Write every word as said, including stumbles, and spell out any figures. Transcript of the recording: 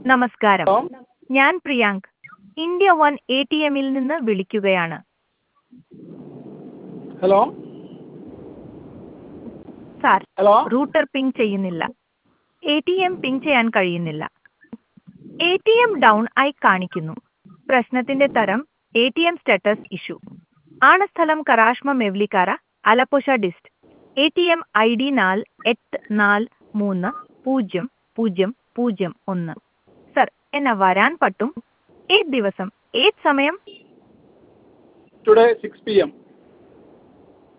നമസ്കാരം. ഹലോ ഞാൻ Priyank. India one A T എമ്മിൽ നിന്ന് വിളിക്കുകയാണ്. Hello sir, hello router ping ചെയ്യുന്നില്ല. എ ടി എം പിങ് ചെയ്യാൻ കഴിയുന്നില്ല. എ ടി എം ഡൗൺ ആയി കാണിക്കുന്നു. പ്രശ്നത്തിന്റെ തരം A T M status issue ആണ്. സ്ഥലം കരാഷ്മ മെവ്ലിക്കാര, Alappuzha dist. A T M I D നാല് എട്ട് നാല് മൂന്ന് പൂജ്യം പൂജ്യം പൂജ്യം ഒന്ന്. സർ, എന്നെ വരാൻ പറ്റും? ഏത് ദിവസം, ഏത് സമയം? Today six P M